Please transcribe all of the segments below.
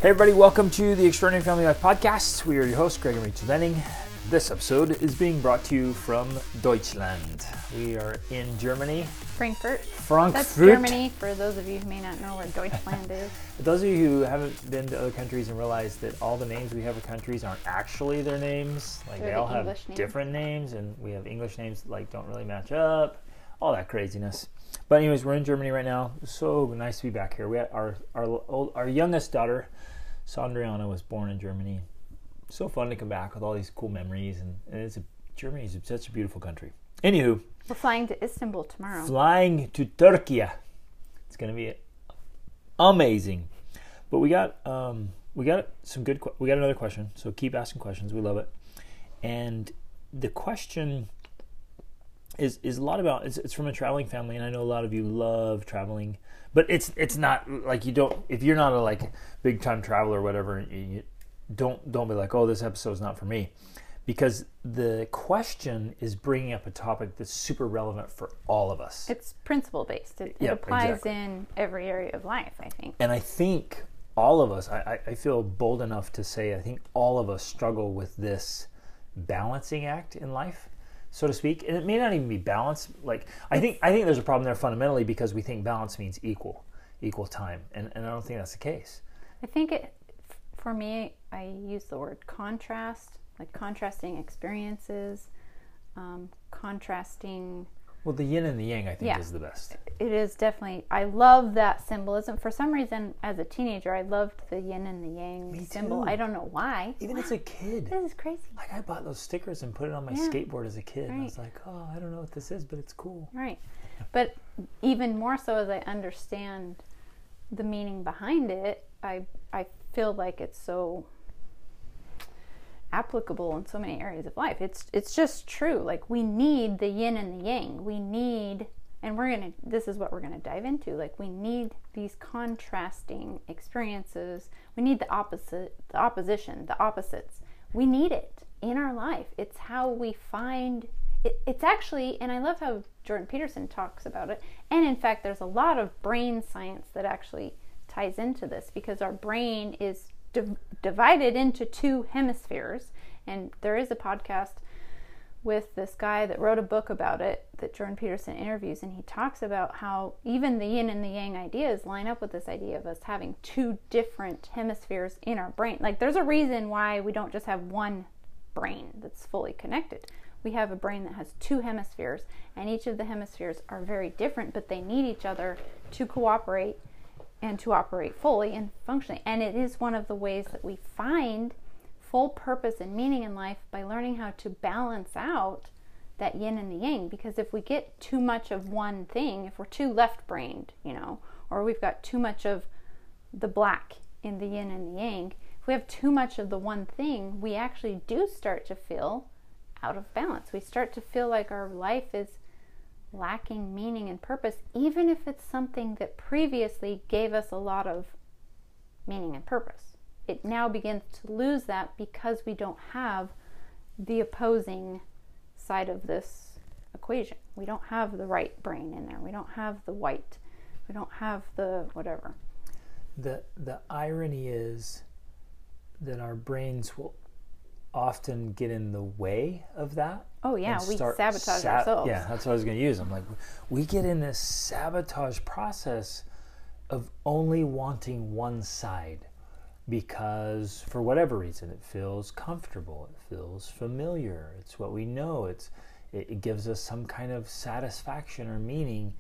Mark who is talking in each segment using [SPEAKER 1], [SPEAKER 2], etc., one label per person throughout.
[SPEAKER 1] Hey everybody, welcome to the Extraordinary Family Life Podcast. We are your hosts, Greg and Rachel Denning. This episode is being brought to you from Deutschland. We are in Germany.
[SPEAKER 2] Frankfurt.
[SPEAKER 1] Frankfurt.
[SPEAKER 2] That's Germany, for those of you who may not know where Deutschland is.
[SPEAKER 1] For those of you who haven't been to other countries and realize that all the names we have of countries aren't actually their names, like they all have different names, and we have English names that don't really match up, all that craziness. But anyways, we're in Germany right now. So nice to be back here. We had our youngest daughter, Sandriana, was born in Germany. So fun to come back with all these cool memories, and Germany is such a beautiful country. Anywho,
[SPEAKER 2] we're flying to Istanbul tomorrow.
[SPEAKER 1] Flying to Turkey. It's going to be amazing. But we got another question. So keep asking questions. We love it. And the question is a lot about, it's from a traveling family, and I know a lot of you love traveling, but it's not like you don't, if you're not a big time traveler or whatever, you don't be like, oh, this episode's not for me, because the question is bringing up a topic that's super relevant for all of us.
[SPEAKER 2] It's principle based. It applies in every area of life, I think.
[SPEAKER 1] And I think all of us, I feel bold enough to say, I think all of us struggle with this balancing act in life, so to speak. And it may not even be balance. I think there's a problem there fundamentally, because we think balance means equal time, and I don't think that's the case.
[SPEAKER 2] I think for me, I use the word contrast, like contrasting experiences, contrasting.
[SPEAKER 1] Well, the yin and the yang, I think, is the best.
[SPEAKER 2] It is definitely. I love that symbolism. For some reason, as a teenager, I loved the yin and the yang symbol. I don't know why.
[SPEAKER 1] Even as a kid.
[SPEAKER 2] This is crazy.
[SPEAKER 1] I bought those stickers and put it on my skateboard as a kid. Right. And I was like, oh, I don't know what this is, but it's cool.
[SPEAKER 2] Right. But even more so as I understand the meaning behind it, I feel like it's so applicable in so many areas of life. It's just true. Like, we need the yin and the yang. We need, and this is what we're gonna dive into. Like, we need these contrasting experiences. We need the opposition, the opposites. We need it in our life. It's how we find it. It's actually, and I love how Jordan Peterson talks about it. And in fact, there's a lot of brain science that actually ties into this, because our brain is divided into two hemispheres. And there is a podcast with this guy that wrote a book about it that Jordan Peterson interviews, and he talks about how even the yin and the yang ideas line up with this idea of us having two different hemispheres in our brain. Like, there's a reason why we don't just have one brain that's fully connected. We have a brain that has two hemispheres, and each of the hemispheres are very different, but they need each other to cooperate and to operate fully and functionally. And it is one of the ways that we find full purpose and meaning in life, by learning how to balance out that yin and the yang. Because if we get too much of one thing, if we're too left-brained, or we've got too much of the black in the yin and the yang, if we have too much of the one thing, we actually do start to feel out of balance. We start to feel like our life is lacking meaning and purpose, even if it's something that previously gave us a lot of meaning and purpose. It now begins to lose that, because we don't have the opposing side of this equation. We don't have the right brain in there. We don't have the white. We don't have the whatever.
[SPEAKER 1] The irony is that our brains will often get in the way of that.
[SPEAKER 2] Oh yeah, we sabotage ourselves.
[SPEAKER 1] Yeah, that's what I was going to use. I'm like, we get in this sabotage process of only wanting one side, because for whatever reason it feels comfortable, it feels familiar, it's what we know, it gives us some kind of satisfaction or meaning.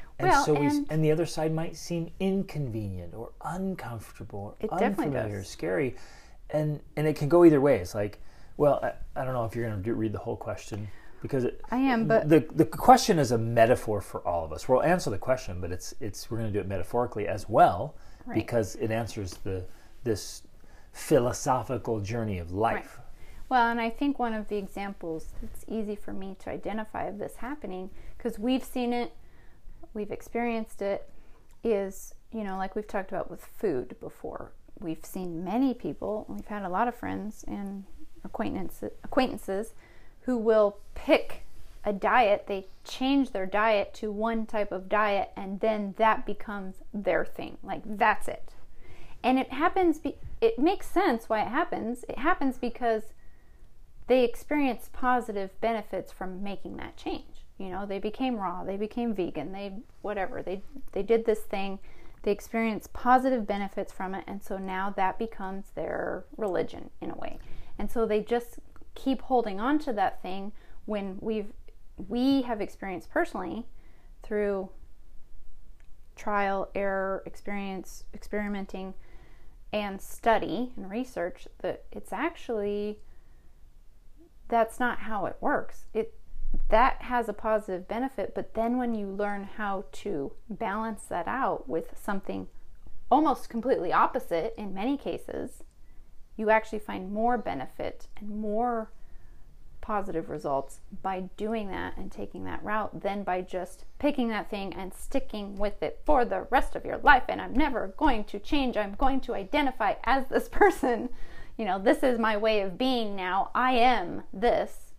[SPEAKER 1] And the other side might seem inconvenient or uncomfortable or unfamiliar, scary. And it can go either way. It's like, well, I don't know if you're going to read the whole question, because
[SPEAKER 2] I am, but
[SPEAKER 1] the question is a metaphor for all of us. We'll answer the question, but we're going to do it metaphorically as well, right, because it answers this philosophical journey of life.
[SPEAKER 2] Right. Well, and I think one of the examples that's easy for me to identify of this happening, because we've seen it, we've experienced it, is, like we've talked about with food before. We've seen many people, we've had a lot of friends and acquaintances who will pick a diet, they change their diet to one type of diet, and then that becomes their thing. Like, that's it. And it happens, it makes sense why it happens. It happens because they experience positive benefits from making that change. You know, they became raw, they became vegan, they did this thing, they experienced positive benefits from it, and so now that becomes their religion in a way. And so they just keep holding on to that thing when we have experienced personally through trial, error, experimenting, and study and research that it's actually, that's not how it works. That has a positive benefit, but then when you learn how to balance that out with something almost completely opposite in many cases, you actually find more benefit and more positive results by doing that and taking that route than by just picking that thing and sticking with it for the rest of your life. And I'm never going to change. I'm going to identify as this person. You know, this is my way of being now. I am this.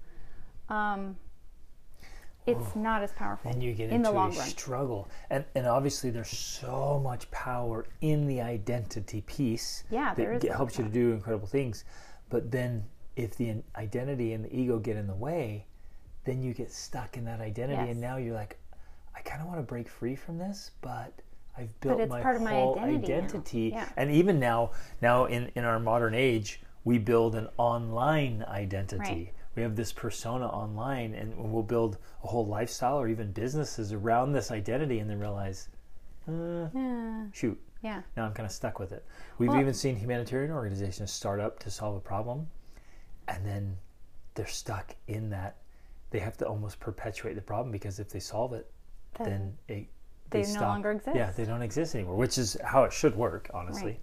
[SPEAKER 2] It's not as powerful.
[SPEAKER 1] And you get
[SPEAKER 2] in
[SPEAKER 1] into
[SPEAKER 2] the long
[SPEAKER 1] a
[SPEAKER 2] run.
[SPEAKER 1] struggle. And obviously there's so much power in the identity piece
[SPEAKER 2] Yeah, there is.
[SPEAKER 1] that helps you to do incredible things. But then if the identity and the ego get in the way, then you get stuck in that identity.
[SPEAKER 2] Yes.
[SPEAKER 1] And now you're like, I kind of want to break free from this, but I've built
[SPEAKER 2] it's
[SPEAKER 1] my
[SPEAKER 2] part of my
[SPEAKER 1] whole
[SPEAKER 2] identity now. Yeah.
[SPEAKER 1] And even now in our modern age, we build an online identity.
[SPEAKER 2] Right.
[SPEAKER 1] We have this persona online, and we'll build a whole lifestyle or even businesses around this identity, and then realize, shoot,
[SPEAKER 2] Yeah.
[SPEAKER 1] now I'm kind of stuck with it. We've even seen humanitarian organizations start up to solve a problem, and then they're stuck in that. They have to almost perpetuate the problem, because if they solve it, then they
[SPEAKER 2] no
[SPEAKER 1] stop.
[SPEAKER 2] longer exist.
[SPEAKER 1] Yeah, they don't exist anymore, which is how it should work, honestly.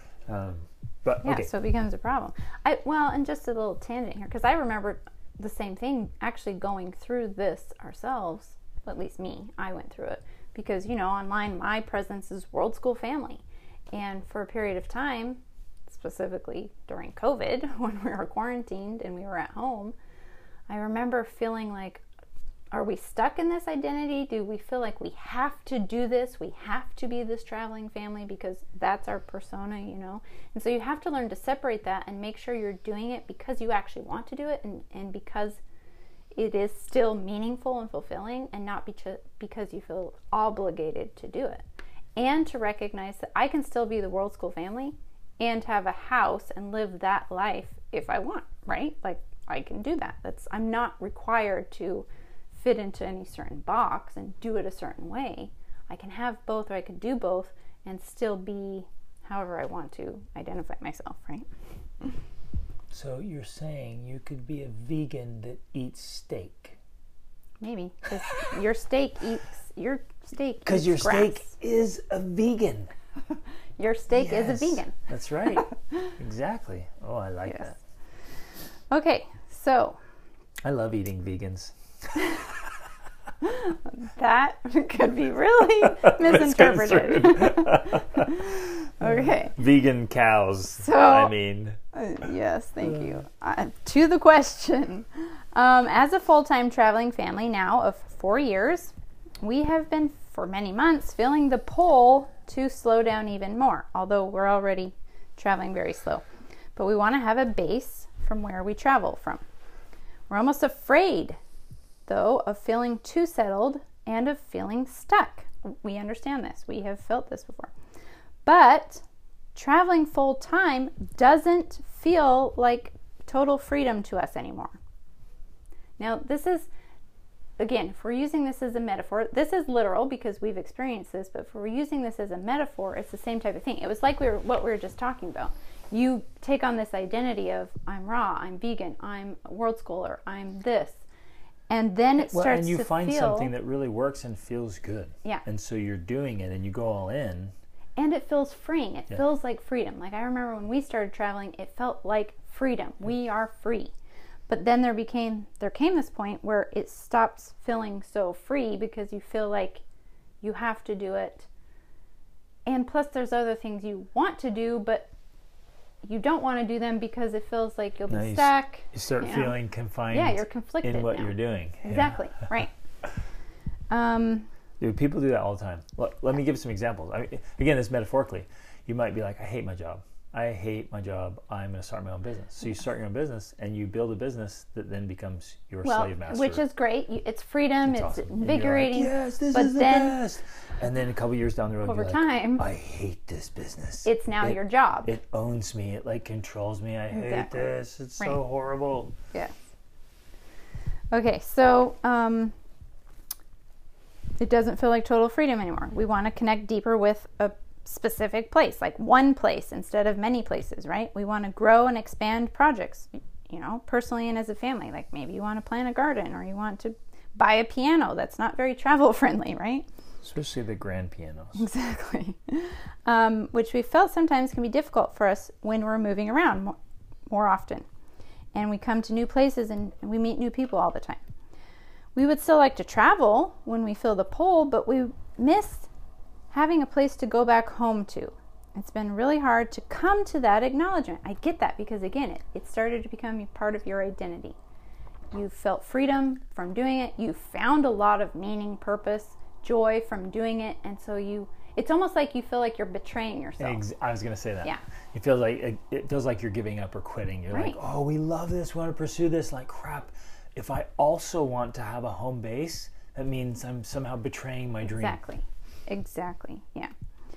[SPEAKER 1] But
[SPEAKER 2] Yeah,
[SPEAKER 1] okay.
[SPEAKER 2] so it becomes a problem. And just a little tangent here, because I remember the same thing actually going through this ourselves. Well, at least me, I went through it. Because, you know, online, my presence is World School Family. And for a period of time, specifically during COVID, when we were quarantined and we were at home, I remember feeling like, are we stuck in this identity? Do we feel like we have to do this? We have to be this traveling family because that's our persona, you know? And so you have to learn to separate that and make sure you're doing it because you actually want to do it and because it is still meaningful and fulfilling, and not because you feel obligated to do it. And to recognize that I can still be the World School Family and have a house and live that life if I want, right? Like, I can do that. I'm not required to fit into any certain box and do it a certain way. I can have both, or I can do both and still be however I want to identify myself, right?
[SPEAKER 1] So you're saying you could be a vegan that eats steak?
[SPEAKER 2] Maybe, because your steak eats
[SPEAKER 1] Because your
[SPEAKER 2] grass.
[SPEAKER 1] steak is a vegan.
[SPEAKER 2] Your steak is a vegan.
[SPEAKER 1] That's right. Exactly. Oh, I like
[SPEAKER 2] Yes.
[SPEAKER 1] that.
[SPEAKER 2] Okay, so
[SPEAKER 1] I love eating vegans.
[SPEAKER 2] that could be really misinterpreted. Okay.
[SPEAKER 1] Vegan cows.
[SPEAKER 2] So-
[SPEAKER 1] I mean,
[SPEAKER 2] Yes, thank you. To the question. As a full-time traveling family now of 4 years, we have been, for many months, feeling the pull to slow down even more, although we're already traveling very slow. But we want to have a base from where we travel from. We're almost afraid, though, of feeling too settled and of feeling stuck. We understand this. We have felt this before. But traveling full-time doesn't feel like total freedom to us anymore. Now, this is, again, if we're using this as a metaphor, this is literal because we've experienced this, but if we're using this as a metaphor, it's the same type of thing. It was like what we were just talking about. You take on this identity of, I'm raw, I'm vegan, I'm a world schooler, I'm this. And then it starts
[SPEAKER 1] and you
[SPEAKER 2] to
[SPEAKER 1] find
[SPEAKER 2] feel,
[SPEAKER 1] something that really works and feels good.
[SPEAKER 2] Yeah.
[SPEAKER 1] And so you're doing it and you go all in.
[SPEAKER 2] and it feels freeing. It feels like freedom. Like I remember when we started traveling, it felt like freedom. We are free. But then there came this point where it stops feeling so free because you feel like you have to do it. And plus there's other things you want to do, but you don't want to do them because it feels like you'll be stuck.
[SPEAKER 1] You start feeling confined.
[SPEAKER 2] Yeah, you're conflicted
[SPEAKER 1] in what
[SPEAKER 2] now.
[SPEAKER 1] you're doing.
[SPEAKER 2] Exactly, right.
[SPEAKER 1] Dude, people do that all the time. Let me give some examples. I mean, again, this metaphorically. you might be like, I hate my job. I hate my job. I'm going to start my own business. So you start your own business and you build a business that then becomes your slave master.
[SPEAKER 2] Which is great. It's freedom. It's
[SPEAKER 1] awesome.
[SPEAKER 2] invigorating.
[SPEAKER 1] Like, yes, this is the best. And then a couple years down the road,
[SPEAKER 2] over
[SPEAKER 1] you're
[SPEAKER 2] time,
[SPEAKER 1] like, I hate this business.
[SPEAKER 2] It's now your job.
[SPEAKER 1] It owns me. It like controls me. I hate this. It's so horrible.
[SPEAKER 2] Yeah. Okay, so it doesn't feel like total freedom anymore. We want to connect deeper with a specific place, like one place instead of many places, right? We want to grow and expand projects, personally and as a family. Like maybe you want to plant a garden or you want to buy a piano that's not very travel friendly, right?
[SPEAKER 1] Especially the grand pianos.
[SPEAKER 2] Exactly. Which we felt sometimes can be difficult for us when we're moving around more often. And we come to new places and we meet new people all the time. We would still like to travel when we feel the pull, but we miss having a place to go back home to. It's been really hard to come to that acknowledgement. I get that because, again, it started to become part of your identity. You felt freedom from doing it. You found a lot of meaning, purpose, joy from doing it. And so it's almost like you feel like you're betraying yourself.
[SPEAKER 1] I was going to say that.
[SPEAKER 2] Yeah.
[SPEAKER 1] It feels like you're giving up or quitting. You're like, oh, we love this. We want to pursue this. Like, crap. If I also want to have a home base, that means I'm somehow betraying my dream.
[SPEAKER 2] Exactly. Yeah.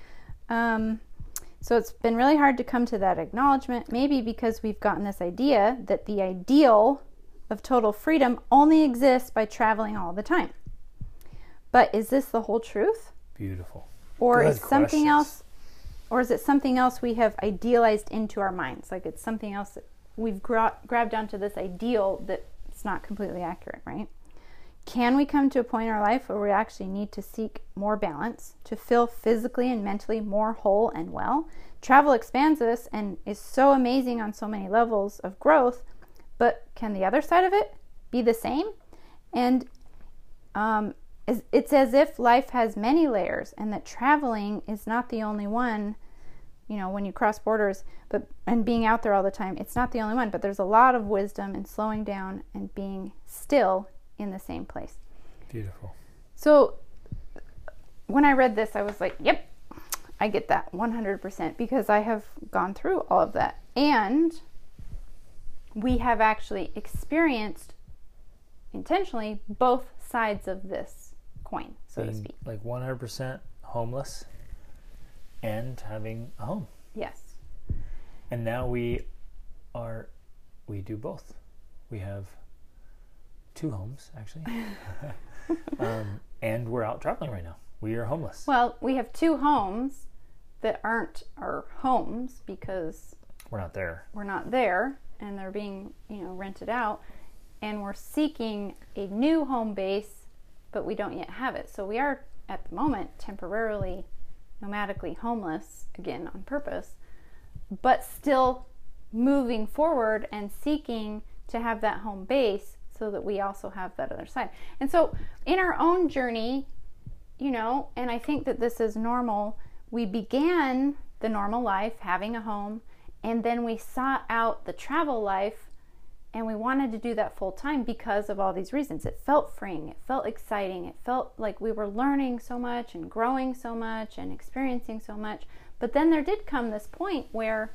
[SPEAKER 2] So it's been really hard to come to that acknowledgement, maybe because we've gotten this idea that the ideal of total freedom only exists by traveling all the time. But is this the whole truth?
[SPEAKER 1] Beautiful.
[SPEAKER 2] Or is something else, or is it something else we have idealized into our minds? Like it's something else that we've grabbed onto this ideal that it's not completely accurate, right? Can we come to a point in our life where we actually need to seek more balance to feel physically and mentally more whole and well? Travel expands us and is so amazing on so many levels of growth, but can the other side of it be the same? And it's as if life has many layers and that traveling is not the only one, when you cross borders, and being out there all the time, it's not the only one, but there's a lot of wisdom in slowing down and being still in the same place.
[SPEAKER 1] Beautiful.
[SPEAKER 2] So when I read this, I was like, yep, I get that 100% because I have gone through all of that. And we have actually experienced intentionally both sides of this coin, so to speak.
[SPEAKER 1] Like 100% homeless and having a home.
[SPEAKER 2] Yes.
[SPEAKER 1] And now we do both. We have 2 homes, actually. And we're out traveling right now. We are homeless.
[SPEAKER 2] Well, we have 2 homes that aren't our homes because
[SPEAKER 1] we're not there.
[SPEAKER 2] And they're being, rented out. And we're seeking a new home base, but we don't yet have it. So we are, at the moment, temporarily, nomadically homeless, again, on purpose, but still moving forward and seeking to have that home base so that we also have that other side. And so in our own journey, and I think that this is normal, we began the normal life, having a home, and then we sought out the travel life, and we wanted to do that full time because of all these reasons. It felt freeing, it felt exciting, it felt like we were learning so much and growing so much and experiencing so much. But then there did come this point where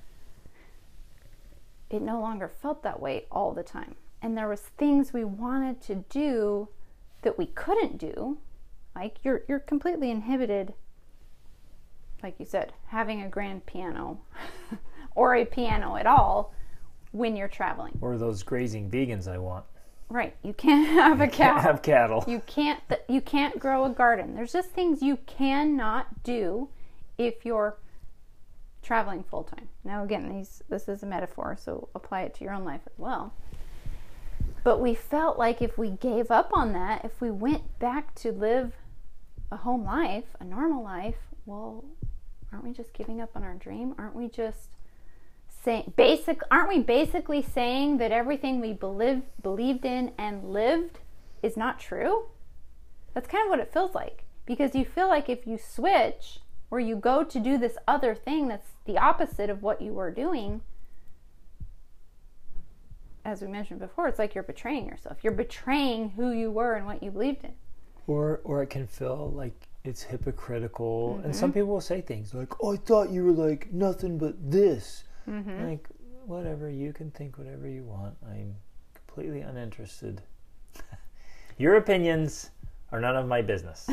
[SPEAKER 2] it no longer felt that way all the time. And there was things we wanted to do that we couldn't do. Like you're completely inhibited, like you said, having a grand piano or a piano at all when you're traveling.
[SPEAKER 1] Or those grazing vegans I want.
[SPEAKER 2] Right. You can't have a cow.
[SPEAKER 1] Can't have cattle.
[SPEAKER 2] You can't grow a garden. There's just things you cannot do if you're traveling full time. Now again, this is a metaphor, so apply it to your own life as well. But we felt like if we gave up on that, if we went back to live a home life, a normal life, well, aren't we just giving up on our dream? Aren't we just aren't we basically saying that everything we believed in and lived is not true? That's kind of what it feels like. Because you feel like if you switch or you go to do this other thing that's the opposite of what you were doing, as we mentioned before, it's like you're betraying yourself. You're betraying who you were and what you believed in.
[SPEAKER 1] Or it can feel like it's hypocritical. And some people will say things like, oh, I thought you were like nothing but this. Like, whatever, you can think whatever you want. I'm completely uninterested. Your opinions are none of my business.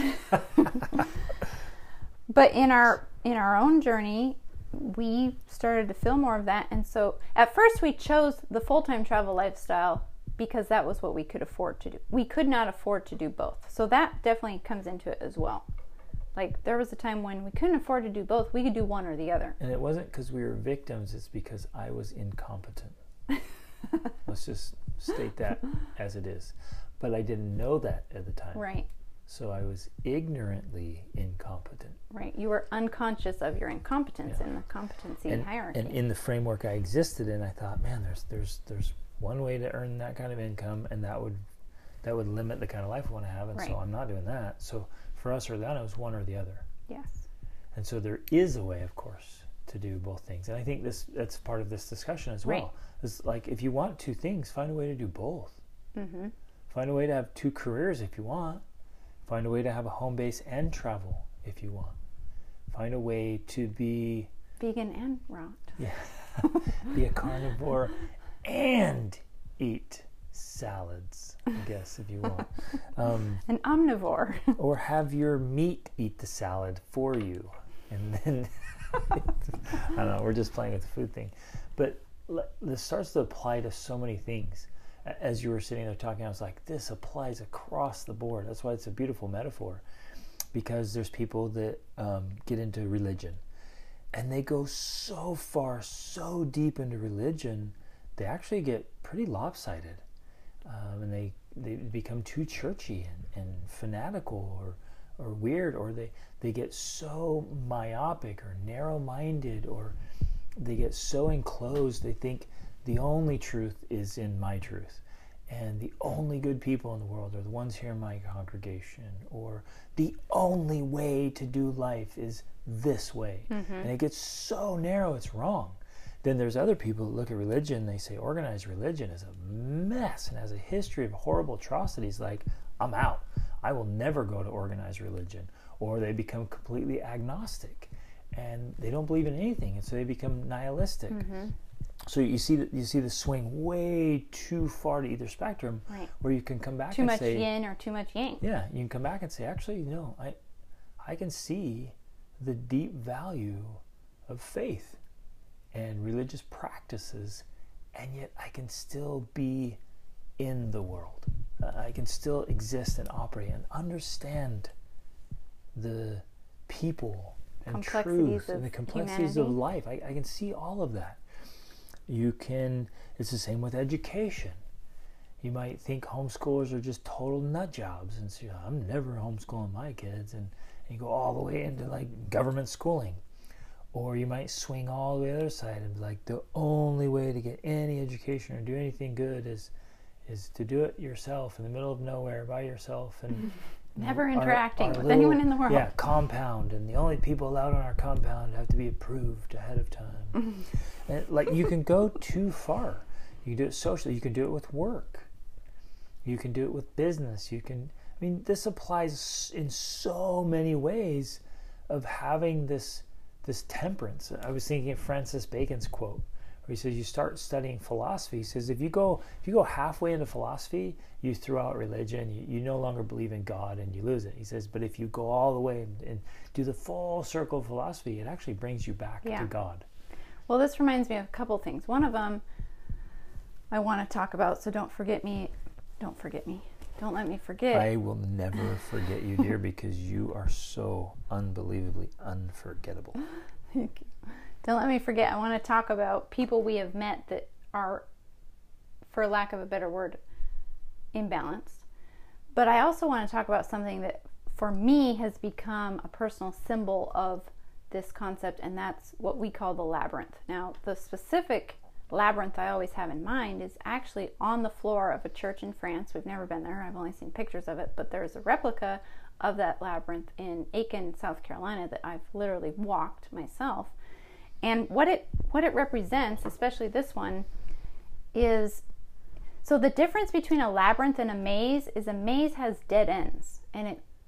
[SPEAKER 2] But in our own journey, we started to feel more of that. And so at first we chose the full-time travel lifestyle because that was what we could afford to do. We could not afford to do both. So that definitely comes into it as well. Like, there was a time when we couldn't afford to do both. We could do one or the other.
[SPEAKER 1] And it wasn't because we were victims. It's because I was incompetent. Let's just state that as it is. But I didn't know that at the time.
[SPEAKER 2] Right.
[SPEAKER 1] So I was ignorantly incompetent.
[SPEAKER 2] Right. You were unconscious of your incompetence in the competency hierarchy.
[SPEAKER 1] And in the framework I existed in, I thought, man, there's one way to earn that kind of income, and that would limit the kind of life I want to have, and so I'm not doing that. So for us early on, it was one or the other.
[SPEAKER 2] Yes.
[SPEAKER 1] And so there is a way, of course, to do both things. And I think that's part of this discussion as well.
[SPEAKER 2] Right.
[SPEAKER 1] It's like, if you want two things, find a way to do both.
[SPEAKER 2] Mm-hmm.
[SPEAKER 1] Find a way to have two careers if you want. Find a way to have a home base and travel if you want. Find a way to be
[SPEAKER 2] vegan and rot.
[SPEAKER 1] Yeah. Be a carnivore and eat salads, I guess, if you want.
[SPEAKER 2] An omnivore. Or
[SPEAKER 1] have your meat eat the salad for you. And then, I don't know, we're just playing with the food thing. But this starts to apply to so many things. As you were sitting there talking, I was like, this applies across the board. That's why it's a beautiful metaphor. Because there's people that get into religion. And they go so far, so deep into religion, they actually get pretty lopsided. And they become too churchy and fanatical or weird, or they get so myopic or narrow-minded, or they get so enclosed they think the only truth is in my truth, and the only good people in the world are the ones here in my congregation, or the only way to do life is this way. And it gets so narrow it's wrong. Then there's other people that look at religion, they say organized religion is a mess and has a history of horrible atrocities, like, I'm out. I will never go to organized religion. Or they become completely agnostic and they don't believe in anything, and so they become nihilistic. So you see the swing way too far to either spectrum, where you can come back and say...
[SPEAKER 2] Too much yin or too much yang.
[SPEAKER 1] Yeah, you can come back and say, actually, no, I can see the deep value of faith and religious practices, and yet I can still be in the world. I can still exist and operate and understand the people and truth and the complexities of life. I can see all of that. It's the same with education. You might think homeschoolers are just total nut jobs and say, I'm never homeschooling my kids, and you go all the way into like government schooling. Or you might swing all the way to the other side and be like, the only way to get any education or do anything good is to do it yourself in the middle of nowhere by yourself, and
[SPEAKER 2] never interacting with anyone in the world.
[SPEAKER 1] Yeah, compound, and the only people allowed on our compound have to be approved ahead of time. And, like, you can go too far. You can do it socially. You can do it with work. You can do it with business. This applies in so many ways of having this temperance. I was thinking of Francis Bacon's quote, where he says, you start studying philosophy. He says, if you go halfway into philosophy, you throw out religion, you no longer believe in God, and you lose it. He says, but if you go all the way and do the full circle of philosophy, it actually brings you back to God.
[SPEAKER 2] Well, this reminds me of a couple things. One of them I want to talk about, so don't forget me. Don't let me forget.
[SPEAKER 1] I will never forget you, dear, because you are so unbelievably unforgettable.
[SPEAKER 2] Thank you. Don't let me forget. I want to talk about people we have met that are, for lack of a better word, imbalanced. But I also want to talk about something that, for me, has become a personal symbol of this concept, and that's what we call the labyrinth. Now, the specific labyrinth I always have in mind is actually on the floor of a church in France. We've never been there. I've only seen pictures of it, but there's a replica of that labyrinth in Aiken, South Carolina, that I've literally walked myself. And what it represents, especially this one, is, so the difference between a labyrinth and a maze is a maze has dead ends, and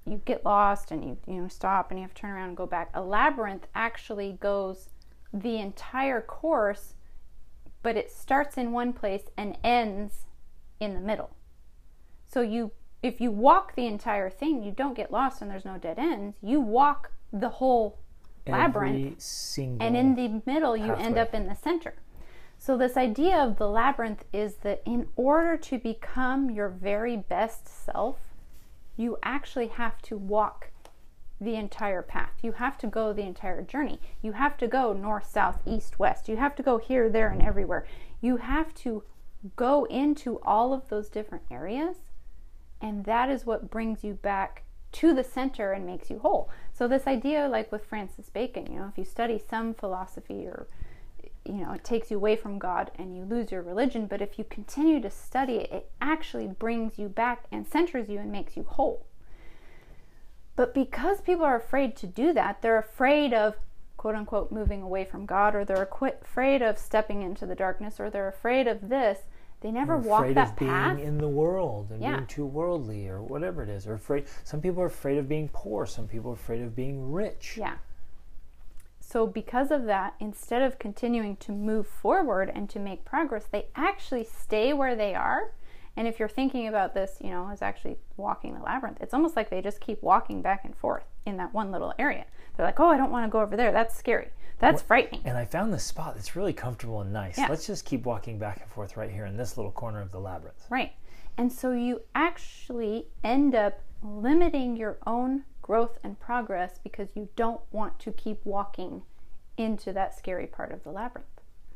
[SPEAKER 2] you get lost and you stop and you have to turn around and go back. A labyrinth actually goes the entire course, but it starts in one place and ends in the middle. So if you walk the entire thing, you don't get lost and there's no dead ends. You walk the whole labyrinth, and in the middle you end up in the center. So this idea of the labyrinth is that in order to become your very best self, you actually have to walk the entire path. You have to go the entire journey. You have to go north, south, east, west. You have to go here, there, and everywhere. You have to go into all of those different areas, and that is what brings you back to the center and makes you whole. So this idea, like with Francis Bacon, if you study some philosophy, or it takes you away from God and you lose your religion, but if you continue to study it, it actually brings you back and centers you and makes you whole. But because people are afraid to do that, they're afraid of, quote unquote, moving away from God, or they're afraid of stepping into the darkness, or they're afraid of this. They never walk that path.
[SPEAKER 1] Afraid of being in the world and being too worldly, or whatever it is. Or afraid. Some people are afraid of being poor. Some people are afraid of being rich.
[SPEAKER 2] Yeah. So because of that, instead of continuing to move forward and to make progress, they actually stay where they are. And if you're thinking about this, as actually walking the labyrinth, it's almost like they just keep walking back and forth in that one little area. They're like, oh, I don't want to go over there. That's scary. That's frightening.
[SPEAKER 1] And I found this spot that's really comfortable and nice. Yeah. Let's just keep walking back and forth right here in this little corner of the labyrinth.
[SPEAKER 2] Right. And so you actually end up limiting your own growth and progress because you don't want to keep walking into that scary part of the labyrinth.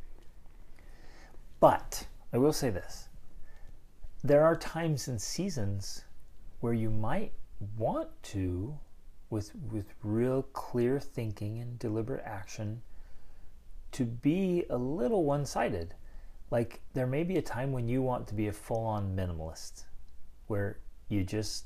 [SPEAKER 1] But I will say this. There are times and seasons where you might want to, with real clear thinking and deliberate action, to be a little one-sided. Like there may be a time when you want to be a full-on minimalist, where you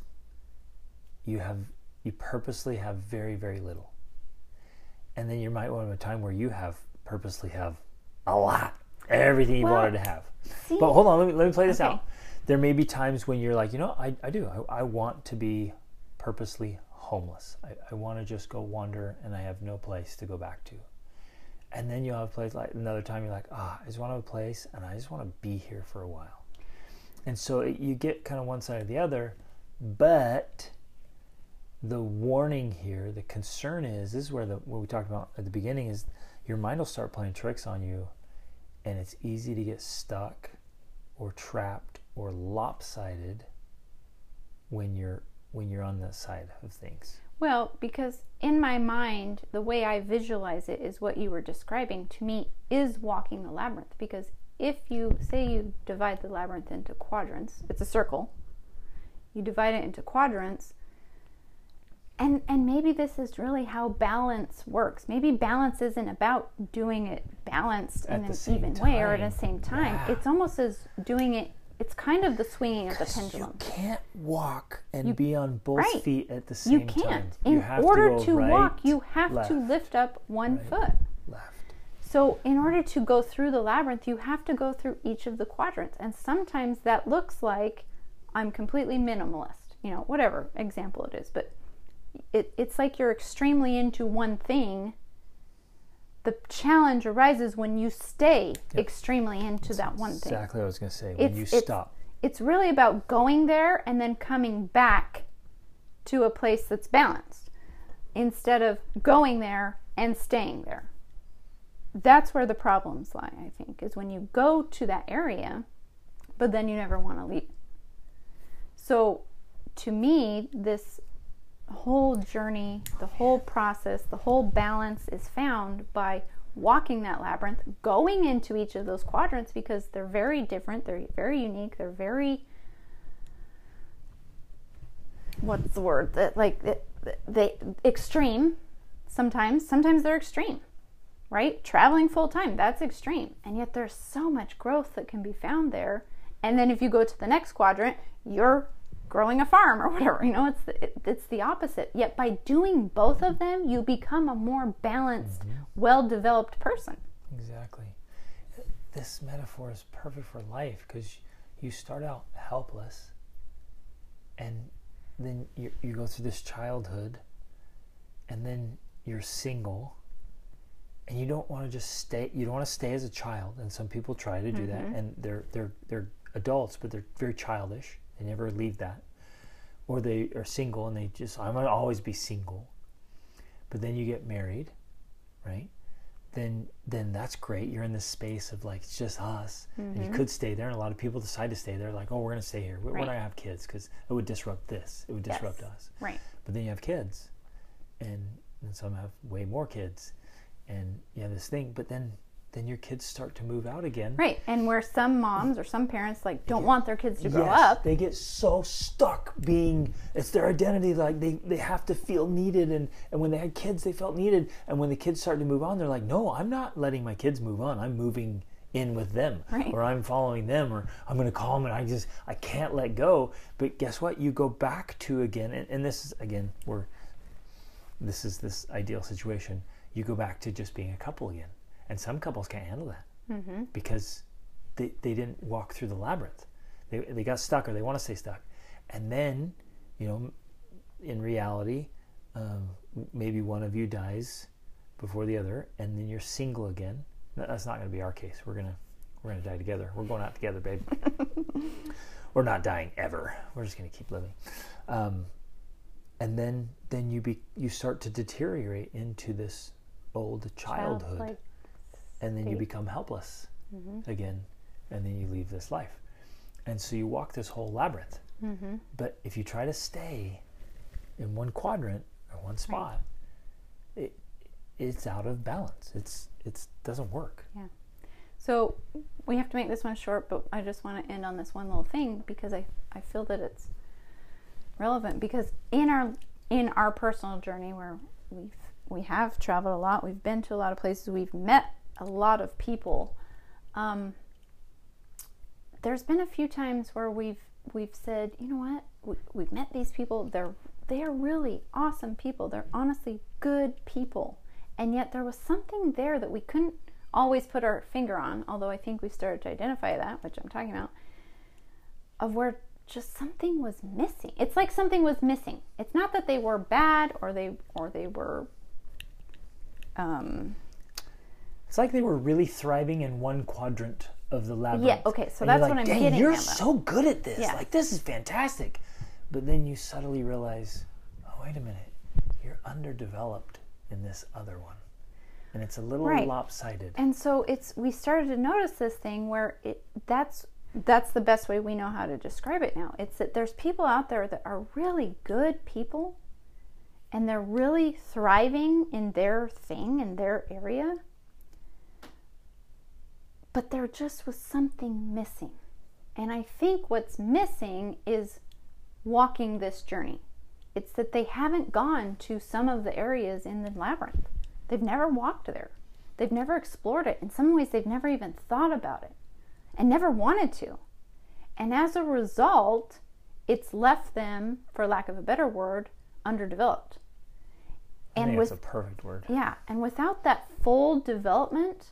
[SPEAKER 1] purposely have very, very little. And then you might want a time where you purposely have a lot, everything you wanted to have.
[SPEAKER 2] See?
[SPEAKER 1] But hold on, let me play this out. There may be times when you're like, I want to be purposely homeless. I want to just go wander and I have no place to go back to. And then you'll have a place, like another time you're like, I just want to have a place and I just want to be here for a while. And so you get kind of one side or the other, but the warning here, the concern is, this is where what we talked about at the beginning, is your mind will start playing tricks on you, and it's easy to get stuck or trapped or lopsided when you're on that side of things.
[SPEAKER 2] Well, because in my mind, the way I visualize it is what you were describing to me is walking the labyrinth. Because if you divide the labyrinth into quadrants, it's a circle, you divide it into quadrants, and maybe this is really how balance works. Maybe balance isn't about doing it balanced in an even way or at the same time. Yeah. It's almost as doing it, it's kind of the swinging of the pendulum.
[SPEAKER 1] You can't walk and be on both feet at the same time.
[SPEAKER 2] You can't. In order to walk, you have to lift up one foot.
[SPEAKER 1] Left.
[SPEAKER 2] So in order to go through the labyrinth, you have to go through each of the quadrants. And sometimes that looks like I'm completely minimalist, whatever example it is. But it's like you're extremely into one thing. The challenge arises when you stay extremely into that one thing.
[SPEAKER 1] Exactly what I was going to say. When you stop.
[SPEAKER 2] It's really about going there and then coming back to a place that's balanced instead of going there and staying there. That's where the problems lie, I think, is when you go to that area, but then you never want to leave. So to me, this whole journey, the whole process, the whole balance is found by walking that labyrinth, going into each of those quadrants, because they're very different, they're very unique, they're very, what's the word, they extreme. Sometimes they're extreme, right? Traveling full time, that's extreme, and yet there's so much growth that can be found there. And then if you go to the next quadrant, you're growing a farm or whatever, it's the opposite. Yet by doing both of them, you become a more balanced, well-developed person.
[SPEAKER 1] Exactly. This metaphor is perfect for life, because you start out helpless, and then you go through this childhood, and then you're single, and you don't want to just stay. You don't want to stay as a child, and some people try to do that, and they're adults, but they're very childish. They never leave that, or they are single and they just, I'm gonna always be single. But then you get married, right? Then that's great. You're in this space of like, it's just us, and you could stay there. And a lot of people decide to stay there, like, oh, we're gonna stay here. We're not gonna have kids because it would disrupt this. It would disrupt us.
[SPEAKER 2] Right.
[SPEAKER 1] But then you have kids, and some have way more kids, and you have this thing. But then your kids start to move out again.
[SPEAKER 2] Right. And where some moms or some parents like don't want their kids to grow up.
[SPEAKER 1] They get so stuck being, it's their identity, like they have to feel needed, and when they had kids they felt needed, and when the kids started to move on, they're like, no, I'm not letting my kids move on. I'm moving in with them, or I'm following them, or I'm going to call them, and I can't let go. But guess what? You go back to again, and this is again this is this ideal situation. You go back to just being a couple again. And some couples can't handle that because they didn't walk through the labyrinth. They got stuck, or they want to stay stuck. And then, in reality, maybe one of you dies before the other, and then you're single again. That's not going to be our case. We're gonna die together. We're going out together, babe. We're not dying ever. We're just going to keep living. And then you start to deteriorate into this old childhood.
[SPEAKER 2] Childlike.
[SPEAKER 1] And then you become helpless again, and then you leave this life. And so you walk this whole labyrinth. But if you try to stay in one quadrant or one spot, it's out of balance. It doesn't work.
[SPEAKER 2] Yeah. So we have to make this one short, but I just want to end on this one little thing because I feel that it's relevant, because in our personal journey where we have traveled a lot, we've been to a lot of places, we've met a lot of people. There's been a few times where we've said, you know what, we've met these people. They are really awesome people. They're honestly good people, and yet there was something there that we couldn't always put our finger on. Although I think we started to identify that, which I'm talking about, of where just something was missing. It's like something was missing. It's not that they were bad or they were.
[SPEAKER 1] It's like they were really thriving in one quadrant of the labyrinth.
[SPEAKER 2] Yeah, okay, so that's what I'm getting at.
[SPEAKER 1] You're so good at this.
[SPEAKER 2] Yeah.
[SPEAKER 1] Like, this is fantastic. But then you subtly realize, oh, wait a minute. You're underdeveloped in this other one. And it's a little lopsided.
[SPEAKER 2] And so we started to notice this thing where that's the best way we know how to describe it now. It's that there's people out there that are really good people, and they're really thriving in their thing, in their area. But there just was something missing. And I think what's missing is walking this journey. It's that they haven't gone to some of the areas in the labyrinth. They've never walked there. They've never explored it. In some ways, they've never even thought about it and never wanted to. And as a result, it's left them, for lack of a better word, underdeveloped.
[SPEAKER 1] I think that's a perfect word.
[SPEAKER 2] Yeah. And without that full development,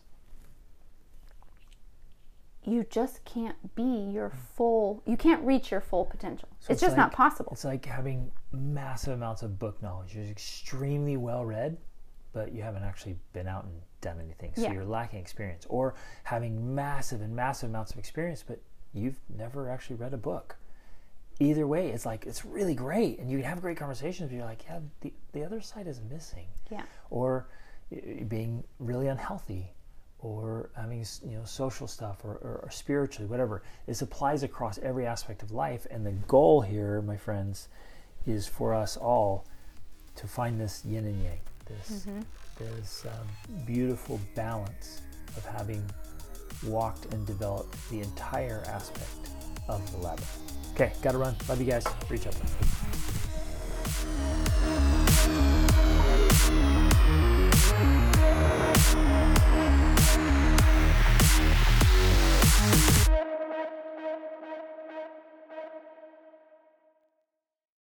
[SPEAKER 2] you just can't be you can't reach your full potential. So it's just not possible.
[SPEAKER 1] It's like having massive amounts of book knowledge. You're extremely well read, but you haven't actually been out and done anything. So you're lacking experience. Or having massive amounts of experience, but you've never actually read a book. Either way, it's like, it's really great. And you can have great conversations, but you're like, yeah, the other side is missing.
[SPEAKER 2] Yeah.
[SPEAKER 1] Or being really unhealthy, or having social stuff, or spiritually, whatever. This applies across every aspect of life, and the goal here, my friends, is for us all to find this yin and yang, this beautiful balance of having walked and developed the entire aspect of the labyrinth. Okay, gotta run. Love you guys. Reach out.